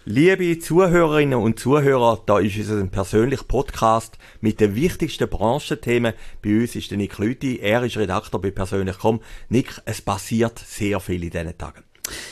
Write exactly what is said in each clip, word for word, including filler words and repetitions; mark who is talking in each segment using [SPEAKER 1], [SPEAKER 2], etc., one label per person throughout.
[SPEAKER 1] Liebe Zuhörerinnen und Zuhörer, da ist unser persönlicher Podcast mit den wichtigsten Branchenthemen. Bei uns ist der Nick Lüthi, er ist Redakteur bei persönlich punkt com. Nick, es passiert sehr viel in diesen Tagen.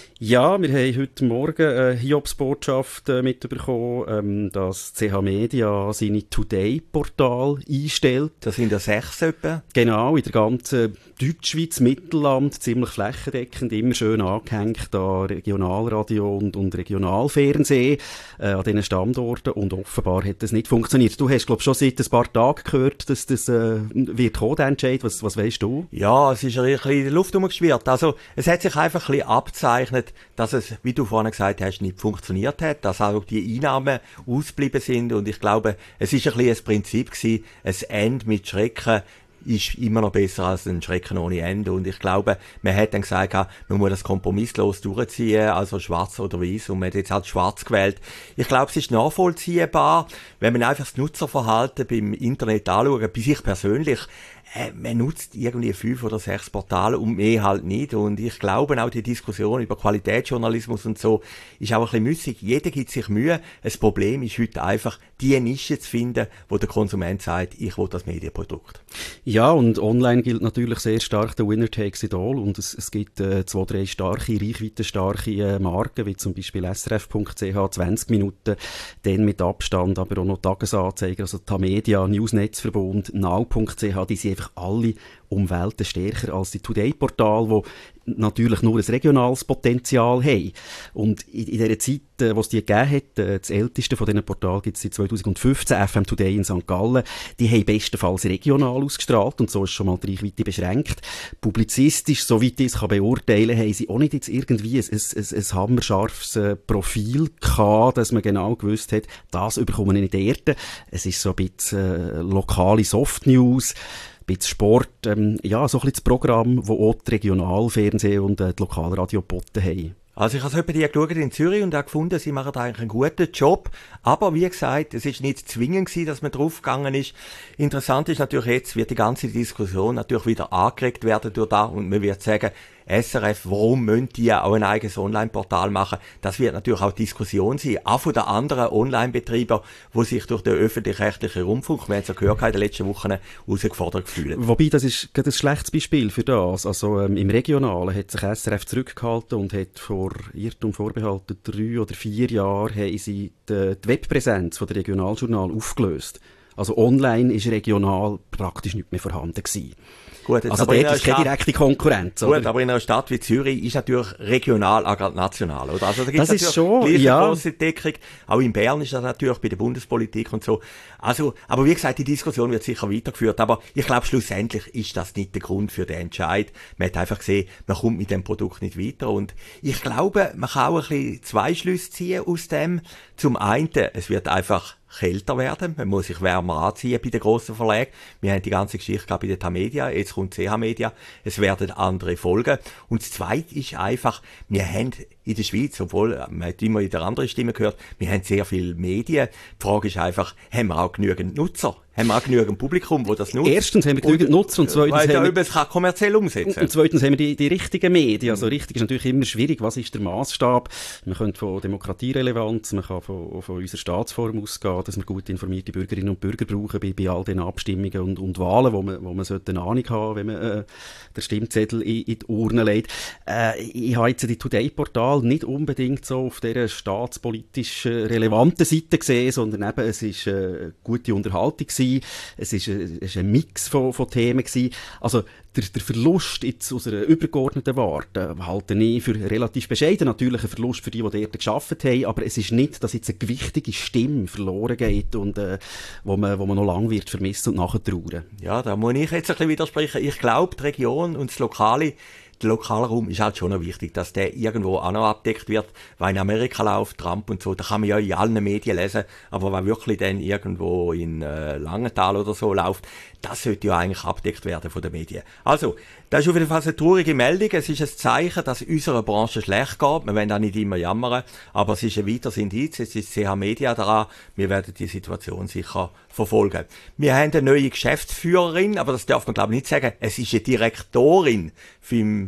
[SPEAKER 2] Ja, wir haben heute Morgen eine Hiobsbotschaft äh, mitbekommen, ähm, dass C H Media seine Today-Portal einstellt.
[SPEAKER 1] Das sind ja sechs etwa.
[SPEAKER 2] Genau, in der ganzen Deutschschweiz, Mittelland, ziemlich flächendeckend, immer schön angehängt an Regionalradio und, und Regionalfernsehen äh, an diesen Standorten, und offenbar hat das nicht funktioniert. Du hast, glaube ich, schon seit ein paar Tagen gehört, dass das äh, wird kommen, der Entscheid. Was, was weisst du?
[SPEAKER 1] Ja, es ist ein bisschen in der Luft herumgeschwirrt. Also, es hat sich einfach ein bisschen abzeichnet, dass es, wie du vorhin gesagt hast, nicht funktioniert hat, dass auch die Einnahmen ausgeblieben sind, und ich glaube, es ist ein bisschen ein Prinzip gewesen, ein Ende mit Schrecken ist immer noch besser als ein Schrecken ohne Ende, und ich glaube, man hat dann gesagt, man muss das kompromisslos durchziehen, also schwarz oder weiß, und man hat jetzt halt schwarz gewählt. Ich glaube, es ist nachvollziehbar, wenn man einfach das Nutzerverhalten beim Internet anschaut, bei sich persönlich, Äh, man nutzt irgendwie fünf oder sechs Portale und mehr halt nicht. Und ich glaube auch, die Diskussion über Qualitätsjournalismus und so ist auch ein bisschen müßig. Jeder gibt sich Mühe. Das Problem ist heute einfach, die Nische zu finden, wo der Konsument sagt, ich will das Medienprodukt.
[SPEAKER 2] Ja, und online gilt natürlich sehr stark der Winner takes it all. Und es, es gibt äh, zwei, drei starke, reichweitenstarke äh, Marken, wie zum Beispiel S R F punkt C H, zwanzig Minuten, dann mit Abstand, aber auch noch Tagesanzeiger, also Tamedia, Newsnetzverbund, now punkt C H, die sind einfach alle um Welten stärker als die Today-Portale, die natürlich nur ein regionales Potenzial haben. Und in, in dieser Zeit, äh, wo es die gegeben hat, äh, das älteste von diesen Portalen gibt es seit zweitausendfünfzehn, F M Today in Sankt Gallen, die haben bestenfalls regional ausgestrahlt, und so ist schon mal die Reichweite beschränkt. Publizistisch, soweit ich es kann beurteilen, haben sie auch nicht jetzt irgendwie ein, ein, ein, ein hammerscharfes äh, Profil gehabt, dass man genau gewusst hat, das bekommen wir nicht Erde. Es ist so ein bisschen äh, lokale Soft-News, ein bisschen Sport, ähm, ja, so ein bisschen das Programm, das auch die Regionalfernsehen und äh, die Lokalradio geboten haben.
[SPEAKER 1] Also ich habe es die geschaut in Zürich und habe gefunden, sie machen eigentlich einen guten Job. Aber wie gesagt, es ist nicht zwingend gewesen, dass man draufgegangen ist. Interessant ist natürlich jetzt, wird die ganze Diskussion natürlich wieder angeregt werden durch da, und man wird sagen, S R F, warum müssen die auch ein eigenes Online-Portal machen? Das wird natürlich auch Diskussion sein, auch von den anderen Online-Betreibern, die sich durch den öffentlich-rechtlichen Rundfunk, wir haben es ja gehört in den letzten Wochen, herausgefordert fühlen.
[SPEAKER 2] Wobei, das ist gerade ein schlechtes Beispiel für das. Also ähm, im Regionalen hat sich S R F zurückgehalten und hat vor Irrtum vorbehalten drei oder vier Jahren haben sie die, die Webpräsenz von der Regionaljournal aufgelöst. Also online ist regional praktisch nicht mehr vorhanden gewesen.
[SPEAKER 1] Gut, jetzt
[SPEAKER 2] also
[SPEAKER 1] aber
[SPEAKER 2] dort ist keine direkte Konkurrenz.
[SPEAKER 1] Gut,
[SPEAKER 2] oder?
[SPEAKER 1] aber in einer Stadt wie Zürich ist natürlich regional, auch gerade national, oder? Also da gibt es natürlich
[SPEAKER 2] schon,
[SPEAKER 1] gleich
[SPEAKER 2] ja.
[SPEAKER 1] eine grosse Deckung. Auch in Bern ist das natürlich bei der Bundespolitik und so. Also, aber wie gesagt, die Diskussion wird sicher weitergeführt. Aber ich glaube, schlussendlich ist das nicht der Grund für den Entscheid. Man hat einfach gesehen, man kommt mit dem Produkt nicht weiter. Und ich glaube, man kann auch ein bisschen zwei Schlüsse ziehen aus dem. Zum einen, es wird einfach kälter werden. Man muss sich wärmer anziehen bei den grossen Verlagen. Wir haben die ganze Geschichte gehabt bei der Tamedia, jetzt kommt C H Media. Es werden andere folgen. Und das Zweite ist einfach, wir haben in der Schweiz, obwohl man hat immer wieder andere Stimmen gehört, wir haben sehr viele Medien. Die Frage ist einfach, haben wir auch genügend Nutzer? Haben wir auch genügend Publikum, das das nutzt?
[SPEAKER 2] Erstens haben wir genügend Nutzer, und zweitens
[SPEAKER 1] weil
[SPEAKER 2] haben wir,
[SPEAKER 1] es kann kommerziell umsetzen.
[SPEAKER 2] Und zweitens haben wir die, die richtigen Medien. Also richtig ist natürlich immer schwierig. Was ist der Maßstab? Man könnte von Demokratierelevanz, man kann von, von unserer Staatsform ausgehen, dass wir gut informierte Bürgerinnen und Bürger brauchen bei, bei all den Abstimmungen und, und Wahlen, wo man, wo man sollte eine Ahnung haben, wenn man äh, den Stimmzettel in, in die Urne legt. Äh, ich habe jetzt die Today-Portal nicht unbedingt so auf dieser staatspolitisch äh, relevanten Seite gesehen, sondern eben, es ist äh, gute Unterhaltung gewesen. Es ist ein, es ist ein Mix von, von Themen gewesen. Also, der, der Verlust jetzt aus einer übergeordneten Warte halte ich für relativ bescheiden. Natürlich ein Verlust für die, die dort gearbeitet haben, aber es ist nicht, dass jetzt eine gewichtige Stimme verloren geht und äh, wo, man, wo man noch lange wird vermissen und nachher trauern.
[SPEAKER 1] Ja, da muss ich jetzt ein bisschen widersprechen. Ich glaube, die Region und das Lokale, der lokale Raum ist halt schon noch wichtig, dass der irgendwo auch noch abdeckt wird, weil in Amerika läuft, Trump und so, da kann man ja in allen Medien lesen, aber wenn wirklich dann irgendwo in äh, Langenthal oder so läuft, das sollte ja eigentlich abdeckt werden von den Medien. Also, das ist auf jeden Fall eine traurige Meldung. Es ist ein Zeichen, dass unserer Branche schlecht geht. Wir wollen auch nicht immer jammern, aber es ist ein weiteres Indiz. Es ist C H Media dran. Wir werden die Situation sicher verfolgen. Wir haben eine neue Geschäftsführerin, aber das darf man glaube ich nicht sagen. Es ist eine Direktorin vom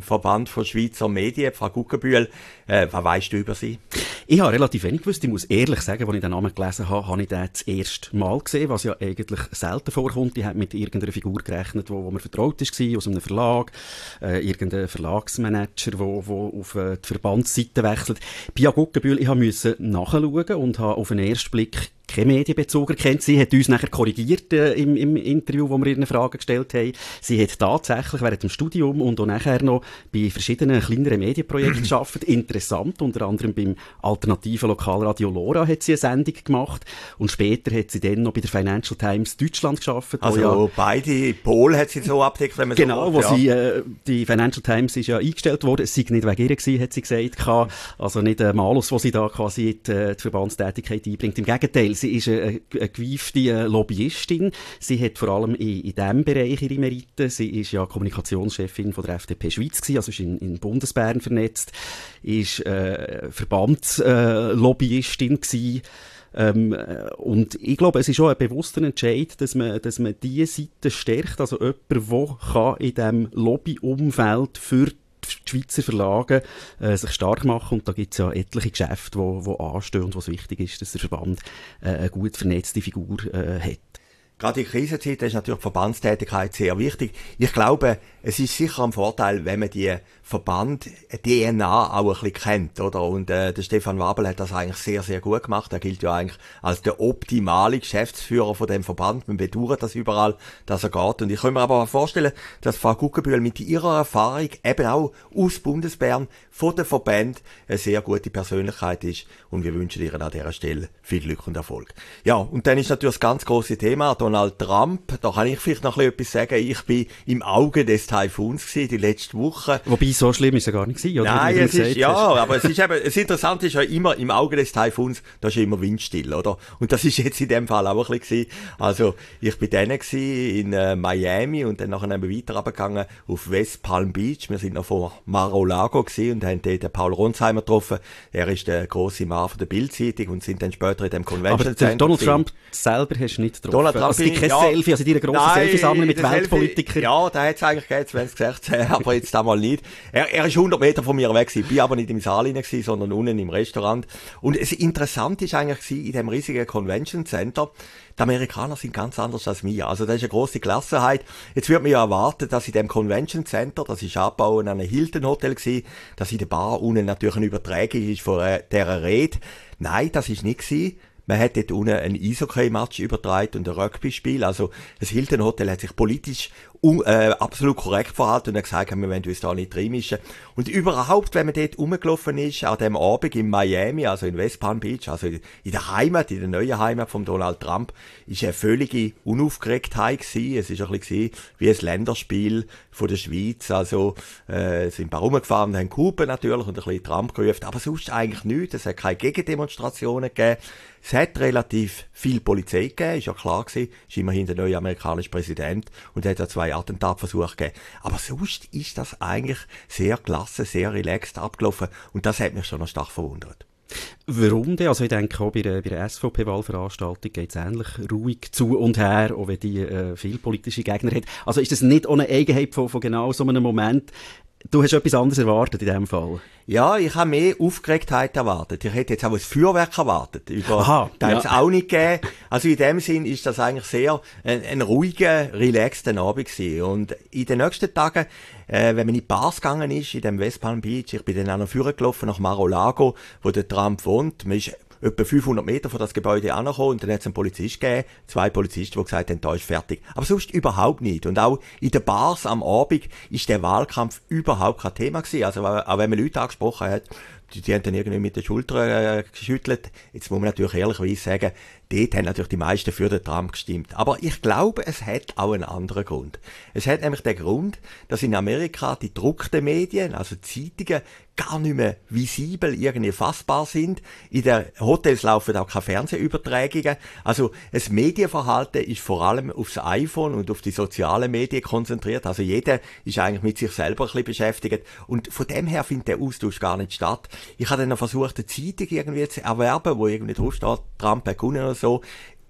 [SPEAKER 1] dem Verband von Schweizer Medien, Frau Guggenbühl. Äh, was weisst du über sie?
[SPEAKER 2] Ich habe relativ wenig gewusst. Ich muss ehrlich sagen, als ich den Namen gelesen habe, habe ich den das erste Mal gesehen, was ja eigentlich selten vorkommt. Ich habe mit irgendeiner Figur gerechnet, wo, wo mir vertraut war, aus einem Verlag, äh, irgendein Verlagsmanager, der wo, wo auf äh, die Verbandsseite wechselt. Pia Guggenbühl, ich musste nachschauen und habe auf den ersten Blick keinen Medienbezug erkennt. Sie hat uns nachher korrigiert äh, im, im Interview, wo wir ihr eine Frage gestellt haben. Sie hat tatsächlich während dem Studium und auch nachher noch bei verschiedenen kleineren Medienprojekten gearbeitet. Interessant, unter anderem beim alternativen Lokalradio Lora hat sie eine Sendung gemacht und später hat sie dann noch bei der Financial Times Deutschland gearbeitet.
[SPEAKER 1] Also
[SPEAKER 2] ja,
[SPEAKER 1] beide Pol hat sie so abdeckt, wenn man
[SPEAKER 2] genau,
[SPEAKER 1] so
[SPEAKER 2] wo
[SPEAKER 1] ja.
[SPEAKER 2] sie, äh, die Financial Times ist ja eingestellt worden, es sei nicht wegen ihr gewesen, hat sie gesagt, also nicht ein Malus, wo sie da quasi die, die Verbandstätigkeit einbringt. Im Gegenteil, sie ist eine, eine gewiefte Lobbyistin. Sie hat vor allem in, in diesem Bereich ihre Meriten. Sie ist ja Kommunikationschefin von der F D P Schweiz gewesen, also ist in, in Bundesbern vernetzt, ist äh, Verbandslobbyistin gewesen. Ähm, und ich glaube, es ist auch ein bewusster Entscheid, dass man, dass man diese Seite stärkt, also jemand, der in diesem Lobbyumfeld für die Schweizer Verlage äh, sich stark machen, und da gibt es ja etliche Geschäfte, die, die anstehen und wo es wichtig ist, dass der Verband äh, eine gut vernetzte Figur äh, hat.
[SPEAKER 1] Gerade in Krisenzeiten ist natürlich die Verbandstätigkeit sehr wichtig. Ich glaube, es ist sicher ein Vorteil, wenn man die Verband-D N A auch ein bisschen kennt, oder? Und äh, der Stefan Wabel hat das eigentlich sehr, sehr gut gemacht. Er gilt ja eigentlich als der optimale Geschäftsführer von dem Verband. Man bedauert das überall, dass er geht. Und ich kann mir aber vorstellen, dass Frau Guggenbühl mit ihrer Erfahrung eben auch aus Bundesbern von den Verbänden eine sehr gute Persönlichkeit ist. Und wir wünschen ihr an dieser Stelle viel Glück und Erfolg. Ja, und dann ist natürlich das ganz grosse Thema Donald Trump. Da kann ich vielleicht noch ein bisschen etwas sagen. Ich bin im Auge des Taifuns gewesen, die letzte Woche.
[SPEAKER 2] Wobei, so schlimm ist es gar nicht gewesen, oder?
[SPEAKER 1] Nein, es ist, ja, aber es ist eben, das Interessante ist ja immer, im Auge des Taifuns, da ist ja immer windstill, oder? Und das ist jetzt in dem Fall auch ein bisschen gewesen. Also, ich bin dann gewesen in äh, Miami und dann nachher weiter runtergegangen auf West Palm Beach. Wir sind noch vor Mar-a-Lago gewesen und haben dort den Paul Ronsheimer getroffen. Er ist der grosse Mann von der Bild-Zeitung und sind dann später in dem Convention Center.
[SPEAKER 2] Aber Donald gewesen. Trump selber hast du nicht getroffen?
[SPEAKER 1] Donald Trump
[SPEAKER 2] also, es gibt kein
[SPEAKER 1] ja,
[SPEAKER 2] Selfie, also in deiner grossen Selfie-Sammlung mit Weltpolitikern.
[SPEAKER 1] Ja, da hat es eigentlich gegeben, zwanzig sechzehn, aber jetzt einmal nicht. Er, er ist hundert Meter von mir weg gewesen. Ich bin aber nicht im Saal hinein gewesen, sondern unten im Restaurant. Und es interessant ist eigentlich gewesen, in dem riesigen Convention Center, die Amerikaner sind ganz anders als wir. Also das ist eine grosse Gelassenheit. Jetzt wird man ja erwarten, dass in dem Convention Center, das ist abgebaut an einem Hilton Hotel gewesen, dass in der Bar unten natürlich eine Übertragung ist von äh, dieser Rede. Nein, das ist nicht gewesen. Man hat dort unten ein Eishockey-Match übertragen und ein Rugby-Spiel. Also das Hilton Hotel hat sich politisch un, äh, absolut korrekt verhalten und hat gesagt, wir wollen uns da nicht reinmischen. Und überhaupt, wenn man dort rumgelaufen ist, an dem Abend in Miami, also in West Palm Beach, also in der Heimat, in der neuen Heimat von Donald Trump, ist eine völlige Unaufgeregtheit gewesen. Es ist ein bisschen wie ein Länderspiel von der Schweiz. Also äh, sind ein paar rumgefahren, haben Kuben natürlich und ein bisschen Trump gerufen, aber sonst eigentlich nichts. Es hat keine Gegendemonstrationen gegeben. Es hat relativ viel Polizei gegeben, ist ja klar gewesen, ist immerhin der neue amerikanische Präsident und hat ja zwei Attentatversuche gegeben. Aber sonst ist das eigentlich sehr gelassen, sehr relaxed abgelaufen und das hat mich schon noch stark verwundert.
[SPEAKER 2] Warum denn? Also ich denke auch bei der, bei der S V P-Wahlveranstaltung geht es ähnlich ruhig zu und her, auch wenn die äh, viele politische Gegner hat. Also ist das nicht ohne Eigenheit von, von genau so einem Moment? Du hast etwas anderes erwartet in diesem Fall?
[SPEAKER 1] Ja, ich habe mehr Aufgeregtheit erwartet. Ich hätte jetzt auch ein Feuerwerk erwartet. Über,
[SPEAKER 2] Aha,
[SPEAKER 1] da
[SPEAKER 2] ja.
[SPEAKER 1] hat es auch nicht gegeben. Also in dem Sinn ist das eigentlich sehr ein, ein ruhiger, relaxter Abend gewesen. Und in den nächsten Tagen, äh, wenn man in die Bars gegangen ist, in dem West Palm Beach, ich bin dann auch noch vorgelaufen nach Mar-a-Lago, wo der Trump wohnt. Man ist etwa fünfhundert Meter von das Gebäude angekommen und dann hat es einen Polizist gegeben, zwei Polizisten, die gesagt haben, da ist fertig. Aber sonst überhaupt nicht. Und auch in den Bars am Abend ist der Wahlkampf überhaupt kein Thema gewesen. Also auch wenn man Leute angesprochen hat, die, die haben dann irgendwie mit den Schultern äh, geschüttelt. Jetzt muss man natürlich ehrlicherweise sagen, dort haben natürlich die meisten für den Trump gestimmt. Aber ich glaube, es hat auch einen anderen Grund. Es hat nämlich den Grund, dass in Amerika die gedruckten Medien, also Zeitungen, gar nicht mehr visibel irgendwie fassbar sind. In den Hotels laufen auch keine Fernsehübertragungen. Also das Medienverhalten ist vor allem aufs iPhone und auf die sozialen Medien konzentriert. Also jeder ist eigentlich mit sich selber ein bisschen beschäftigt. Und von dem her findet der Austausch gar nicht statt. Ich habe dann noch versucht, eine Zeitung irgendwie zu erwerben, wo irgendwie draufsteht, Trump hat gewonnen oder so.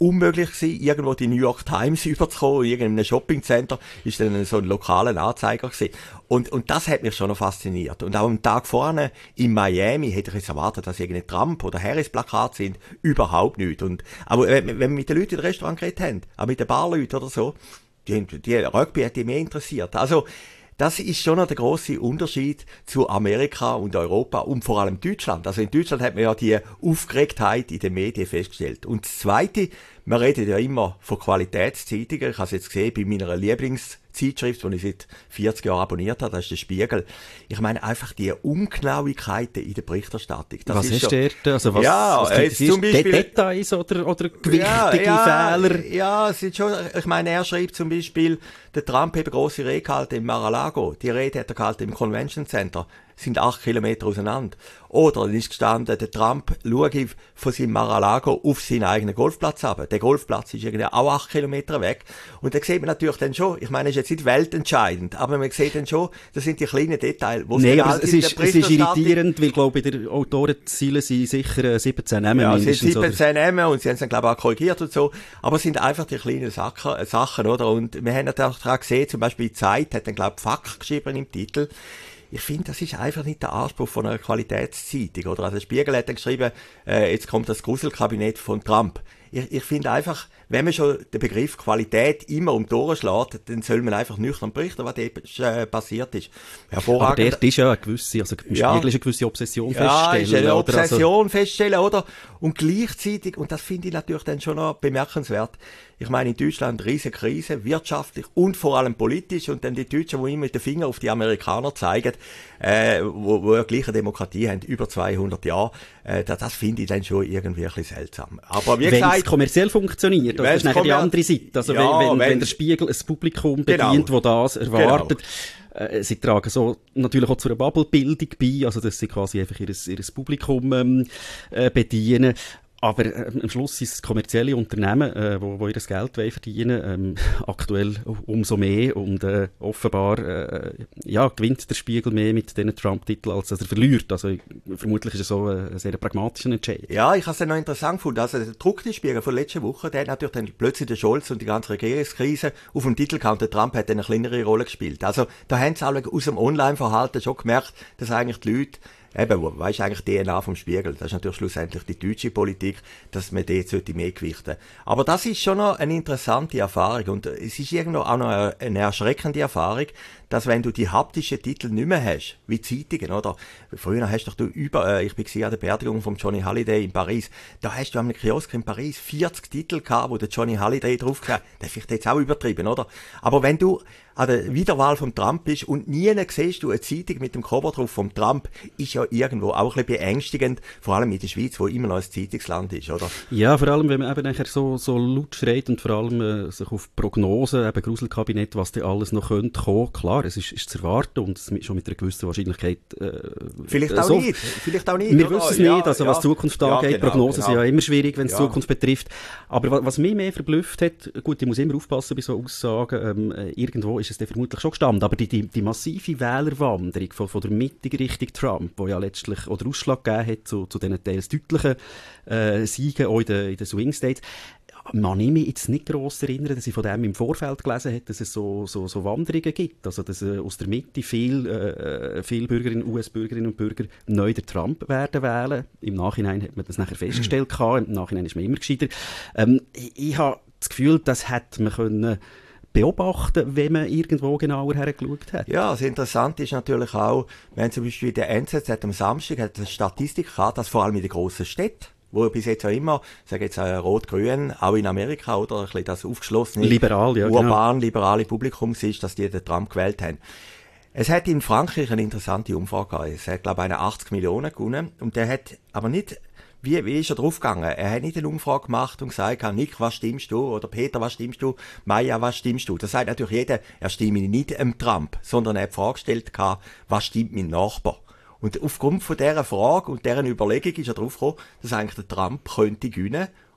[SPEAKER 1] unmöglich gewesen, irgendwo die New York Times überzukommen. In irgendeinem Shoppingcenter ist dann so ein lokaler Anzeiger gewesen. Und, und das hat mich schon noch fasziniert. Und auch am Tag vorne in Miami hätte ich jetzt erwartet, dass irgendein Trump- oder Harris-Plakat sind. Überhaupt nicht. Und, aber wenn, wenn wir mit den Leuten im Restaurant geredet haben, auch mit den Barleuten oder so, die, die Rugby hat die mehr interessiert. Also, das ist schon noch der grosse Unterschied zu Amerika und Europa und vor allem Deutschland. Also in Deutschland hat man ja die Aufgeregtheit in den Medien festgestellt. Und das Zweite, man redet ja immer von Qualitätszeitungen. Ich habe es jetzt gesehen bei meiner Lieblingszeitschrift, die ich seit vierzig Jahren abonniert habe, das ist der Spiegel. Ich meine einfach die Ungenauigkeiten in der Berichterstattung. Das
[SPEAKER 2] was
[SPEAKER 1] ist
[SPEAKER 2] hast du dort? Also was,
[SPEAKER 1] ja,
[SPEAKER 2] was gibt es zum Beispiel Details oder, oder gewichtige
[SPEAKER 1] ja, ja,
[SPEAKER 2] Fehler?
[SPEAKER 1] Ja, es sind schon, ich meine, er schreibt zum Beispiel, der Trump hat eine grosse Rede gehalten im Mar-a-Lago. Die Rede hat er gehalten im Convention Center. Sind acht Kilometer auseinander. Oder dann ist gestanden, der Trump schaue von seinem Mar-a-Lago auf seinen eigenen Golfplatz ab. Der Golfplatz ist irgendwie auch acht Kilometer weg. Und da sieht man natürlich dann schon, ich meine, es ist jetzt nicht weltentscheidend, aber man sieht dann schon, das sind die kleinen Details, wo
[SPEAKER 2] nee,
[SPEAKER 1] halt
[SPEAKER 2] es, ist, es ist irritierend, weil, glaube ich, der Autorenziele sind sicher siebzehn Namen
[SPEAKER 1] ja,
[SPEAKER 2] mindestens.
[SPEAKER 1] Es sind siebzehn Namen und sie haben es dann, glaube ich, auch korrigiert und so. Aber es sind einfach die kleinen Sachen, Sachen, oder? Und wir haben natürlich daran gesehen, zum Beispiel die Zeit hat dann, glaube ich, Fakt geschrieben im Titel. Ich finde, das ist einfach nicht der Anspruch von einer Qualitätszeitung, oder? Also der Spiegel hat dann geschrieben, äh, jetzt kommt das Gruselkabinett von Trump. Ich, ich finde einfach, wenn man schon den Begriff Qualität immer um die Ohren schlägt, dann soll man einfach nüchtern berichten, was dort äh, passiert ist.
[SPEAKER 2] Hervorragend. Aber dort ist ja eine gewisse, also im
[SPEAKER 1] ja.
[SPEAKER 2] Spiegel ist eine gewisse Obsession
[SPEAKER 1] ja,
[SPEAKER 2] feststellen.
[SPEAKER 1] Ja, ist eine Obsession
[SPEAKER 2] also
[SPEAKER 1] feststellen, oder? Und gleichzeitig, und das finde ich natürlich dann schon noch bemerkenswert, ich meine, in Deutschland riesige Krise, wirtschaftlich und vor allem politisch, und dann die Deutschen, die immer mit den Fingern auf die Amerikaner zeigen, äh, wo, wo ja gleich eine Demokratie haben, über zweihundert Jahre, äh, das, das finde ich dann schon irgendwie ein bisschen seltsam. Aber wie gesagt,
[SPEAKER 2] wenn es kommerziell funktioniert, das ist nachher die andere Seite. Also
[SPEAKER 1] ja,
[SPEAKER 2] wenn, wenn,
[SPEAKER 1] wenn,
[SPEAKER 2] wenn der Spiegel ein Publikum
[SPEAKER 1] genau,
[SPEAKER 2] bedient, das das erwartet,
[SPEAKER 1] genau.
[SPEAKER 2] äh, sie tragen so natürlich auch zu einer Bubble-Bildung bei, also dass sie quasi einfach ihr, ihr Publikum ähm, äh, bedienen. Aber äh, am Schluss sind es kommerzielle Unternehmen, äh, wo, wo ihr das Geld verdienen wollen, ähm, aktuell umso mehr, und äh, offenbar äh, ja, gewinnt der Spiegel mehr mit diesen Trump-Titeln, als dass er verliert. Also vermutlich ist es so ein sehr pragmatischer Entscheid.
[SPEAKER 1] Ja, ich habe es dann noch interessant gefunden. Also der gedruckte Spiegel von letzter Woche, der hat natürlich dann plötzlich den Scholz und die ganze Regierungskrise auf dem Titel gehabt. Der Trump hat dann eine kleinere Rolle gespielt. Also da haben sie alle aus dem Online-Verhalten schon gemerkt, dass eigentlich die Leute eben, weisst du, eigentlich D N A vom Spiegel. Das ist natürlich schlussendlich die deutsche Politik, dass man dort sollte mehr gewichten. Aber das ist schon noch eine interessante Erfahrung. Und es ist irgendwo auch noch eine erschreckende Erfahrung, dass wenn du die haptischen Titel nicht mehr hast, wie Zeitungen, oder? Früher hast doch du über, äh, ich bin an der Beerdigung von Johnny Hallyday in Paris, da hast du am Kiosk in Paris vierzig Titel gehabt, wo der Johnny Hallyday drauf gehabt, das ist vielleicht jetzt auch übertrieben, oder? Aber wenn du an der Wiederwahl von Trump bist und nie siehst du eine Zeitung mit dem Cover drauf vom Trump, ist ja irgendwo auch ein bisschen beängstigend, vor allem in der Schweiz, wo immer noch ein Zeitungsland ist, oder?
[SPEAKER 2] Ja, vor allem, wenn man eben nachher so, so laut schreit und vor allem äh, sich auf Prognosen, eben Gruselkabinett, was da alles noch könnte kommen, klar, es ist, ist zu erwarten und es schon mit einer gewissen Wahrscheinlichkeit äh,
[SPEAKER 1] vielleicht auch
[SPEAKER 2] so,
[SPEAKER 1] nicht, vielleicht auch nicht.
[SPEAKER 2] Wir
[SPEAKER 1] oder?
[SPEAKER 2] wissen es
[SPEAKER 1] ja,
[SPEAKER 2] nicht, also
[SPEAKER 1] ja,
[SPEAKER 2] was Zukunft angeht, ja, genau, Prognosen genau. sind ja immer schwierig, wenn es ja. Zukunft betrifft, aber was, was mich mehr verblüfft hat, gut, ich muss immer aufpassen bei so Aussagen, ähm, irgendwo ist es dann vermutlich schon gestanden, aber die, die, die massive Wählerwanderung von, von der Mitte Richtung Trump, die ja letztlich oder Ausschlag gegeben hat zu, zu diesen teils deutlichen äh, Siegen auch in den, in den Swing States, man ich mich jetzt nicht gross erinnern, dass ich von dem im Vorfeld gelesen habe, dass es so, so, so Wanderungen gibt. Also, dass äh, aus der Mitte viele äh, viel Bürgerinnen, U S-Bürgerinnen und Bürger neu den Trump werden wählen. Im Nachhinein hat man das nachher festgestellt gehabt. Im Nachhinein ist man immer gescheiter. Ähm, ich, ich habe das Gefühl, das hätte man können beobachten, wenn man irgendwo genauer hergeschaut hat.
[SPEAKER 1] Ja, das Interessante ist natürlich auch, wenn zum Beispiel der N Z Z am Samstag hat eine Statistik gehabt, dass vor allem in den grossen Städten, wo bis jetzt auch immer, sage jetzt äh, Rot-Grün, auch in Amerika, oder ein bisschen das aufgeschlossene,
[SPEAKER 2] liberal, ja,
[SPEAKER 1] urban,
[SPEAKER 2] genau.
[SPEAKER 1] liberale Publikum ist, dass die den Trump gewählt haben. Es hat in Frankreich eine interessante Umfrage gehabt. Es hat, glaube ich, eine achtzig Millionen gewonnen. Und der hat aber nicht, wie, wie ist er draufgegangen? Er hat nicht eine Umfrage gemacht und gesagt, Nick, was stimmst du? Oder Peter, was stimmst du? Maya, was stimmst du? Das sagt natürlich jeder, er stimme nicht dem Trump, sondern er hat die Frage gestellt, was stimmt mein Nachbar? Und aufgrund von dieser Frage und deren Überlegung ist er drauf gekommen, dass eigentlich der Trump könnte gewinnen.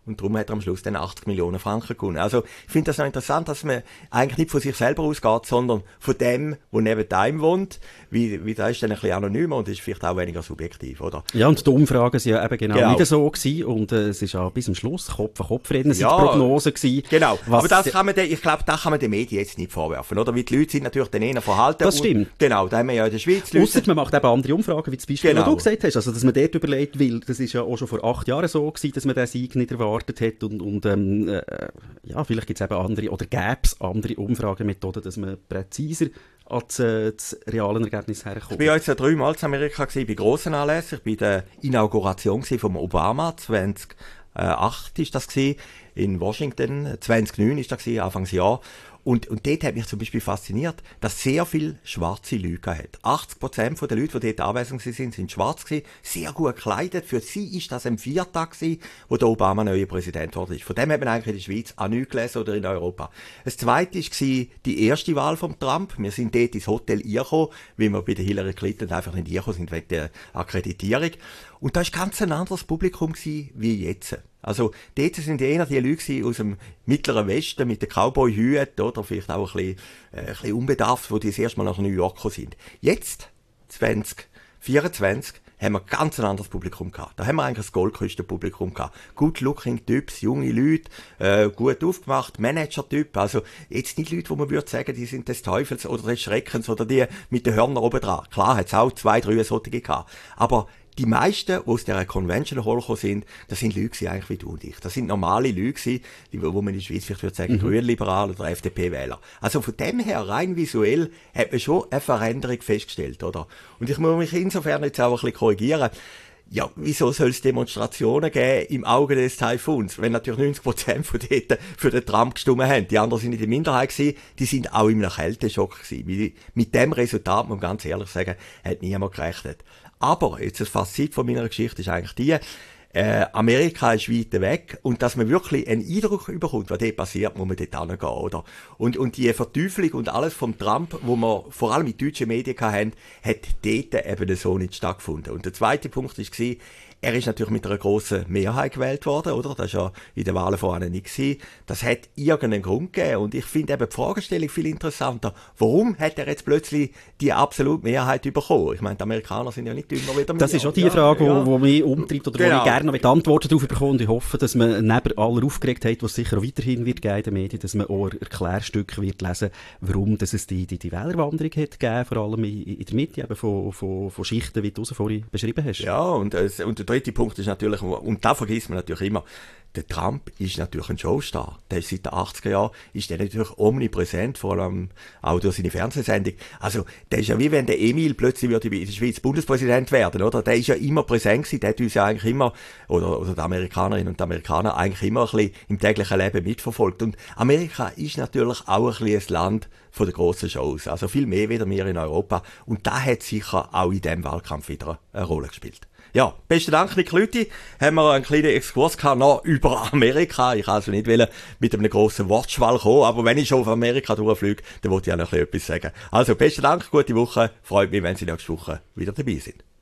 [SPEAKER 1] und darum hat er am Schluss dann achtzig Millionen Franken gewonnen. Also ich finde das noch interessant, dass man eigentlich nicht von sich selber ausgeht, sondern von dem, der neben einem wohnt. Wie, wie das ist dann ein bisschen anonymer und ist vielleicht auch weniger subjektiv, oder?
[SPEAKER 2] Ja, und die Umfragen waren ja eben genau,
[SPEAKER 1] genau.
[SPEAKER 2] nicht so gewesen und äh, es ist ja bis zum Schluss Kopf-an-Kopf-Reden sind
[SPEAKER 1] ja,
[SPEAKER 2] die Prognosen gewesen.
[SPEAKER 1] Genau, aber das kann man, ich glaube, das kann man den Medien jetzt nicht vorwerfen, oder? Weil die Leute sind natürlich dann eher verhalten.
[SPEAKER 2] Das stimmt.
[SPEAKER 1] Und, genau, da haben wir ja in der Schweiz
[SPEAKER 2] Leute. Ausser man macht eben andere Umfragen, wie zum Beispiel,
[SPEAKER 1] genau.
[SPEAKER 2] was du gesagt hast, also dass man dort überlegt, weil das ist ja auch schon vor acht Jahren so gewesen, dass man den Sieg nicht erwartet hat und, und ähm, äh, ja, vielleicht gibt es eben andere, oder gäbe es andere Umfragemethoden, dass man präziser an das, äh, das reale Ergebnis herkommt.
[SPEAKER 1] Ich war ja jetzt ja dreimal in Amerika gewesen, bei grossen Anlässen. Ich war bei der Inauguration von Obama, zweitausendacht ist das gewesen, in Washington, zweitausendneun ist das gewesen, Anfangsjahr. Und, und dort hat mich zum Beispiel fasziniert, dass sehr viele schwarze Leute hat. achtzig Prozent der Leute, die dort anwesend sind, sind schwarz gewesen, sehr gut gekleidet. Für sie ist das ein Viertag gewesen, wo der Obama neuer Präsident wurde. Von dem hat man eigentlich in der Schweiz auch nichts gelesen oder in Europa. Das zweite war die erste Wahl von Trump. Wir sind dort ins Hotel gekommen, weil wir bei der Hillary Clinton einfach nicht gekommen sind wegen der Akkreditierung. Und da war ganz ein anderes Publikum gewesen, wie jetzt. Also, dort sind eher die Leute aus dem mittleren Westen mit den Cowboy-Hüten oder vielleicht auch ein bisschen, äh, ein bisschen unbedarft, die das erste Mal nach New York sind. Jetzt, zwanzig vierundzwanzig, haben wir ganz ein anderes Publikum gehabt. Da haben wir eigentlich ein Goldküstenpublikum gehabt. Good-looking Typs, junge Leute, äh, gut aufgemacht, Manager-Typ. Also, jetzt nicht Leute, wo man würde sagen, die sind des Teufels oder des Schreckens oder die mit den Hörnern oben dran. Klar, hat es auch zwei, drei solche gehabt. Aber die meisten, die aus dieser Convention Hall gekommen sind, das sind Leute eigentlich wie du und ich. Das sind normale Leute, die, wo man in der Schweiz vielleicht würde sagen, mhm. Grünliberal oder F D P-Wähler. Also von dem her, rein visuell, hat man schon eine Veränderung festgestellt, oder? Und ich muss mich insofern jetzt auch ein bisschen korrigieren. Ja, wieso soll es Demonstrationen geben im Auge des Taifuns, wenn natürlich neunzig Prozent von denen für den Trump gestimmt haben? Die anderen sind in der Minderheit gewesen, die sind auch im Kälteschock gewesen. Mit dem Resultat, muss man ganz ehrlich sagen, hat niemand gerechnet. Aber jetzt das Fazit von meiner Geschichte ist eigentlich die, äh, Amerika ist weit weg und dass man wirklich einen Eindruck überkommt, was dort passiert, muss man dort hingehen, oder? Und, und die Verteufelung und alles vom Trump, wo wir vor allem in deutschen Medien hatten, hat dort eben so nicht stattgefunden. Und der zweite Punkt war, er ist natürlich mit einer grossen Mehrheit gewählt worden, oder? Das war ja in den Wahlen vorher nicht gewesen. Das hat irgendeinen Grund gegeben. Und ich finde eben die Fragestellung viel interessanter. Warum hat er jetzt plötzlich die absolute Mehrheit bekommen? Ich meine, die Amerikaner sind ja nicht immer wieder...
[SPEAKER 2] Das ist auch die Frage, ja, die ja. mich umtreibt oder genau. wo ich gerne noch Antworten darauf bekomme. Und ich hoffe, dass man neben aller Aufgeregtheit, die es sicher auch weiterhin wird geben in den Medien, dass man auch Erklärstücke wird lesen, warum dass es die, die, die Wählerwanderung hat gegeben, vor allem in, in der Mitte eben von, von, von Schichten, wie du es vorhin beschrieben hast.
[SPEAKER 1] Ja, und, und der dritte Punkt ist natürlich, und da vergisst man natürlich immer, der Trump ist natürlich ein Showstar. Der ist seit den achtziger Jahren, ist der natürlich omnipräsent, vor allem auch durch seine Fernsehsendung. Also, der ist ja wie wenn der Emil plötzlich würde in der Schweiz Bundespräsident werden, oder? Der ist ja immer präsent gewesen, der hat uns ja eigentlich immer, oder, oder die Amerikanerinnen und die Amerikaner eigentlich immer ein bisschen im täglichen Leben mitverfolgt. Und Amerika ist natürlich auch ein bisschen ein Land von den grossen Shows. Also viel mehr wie wir in Europa. Und da hat sicher auch in diesem Wahlkampf wieder eine Rolle gespielt. Ja, besten Dank, Nick Lüthi. Haben wir einen kleinen Exkurs gehabt noch über Amerika. Ich kann also nicht wollen mit einem grossen Wortschwall kommen, aber wenn ich schon auf Amerika durchfliege, dann wollte ich auch noch etwas sagen. Also, besten Dank, gute Woche. Freut mich, wenn Sie nächste Woche wieder dabei sind.